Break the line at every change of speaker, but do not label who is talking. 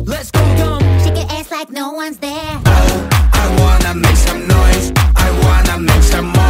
Let's go dumb.
Shake your ass like no one's there.
I wanna make some noise. I wanna make some more.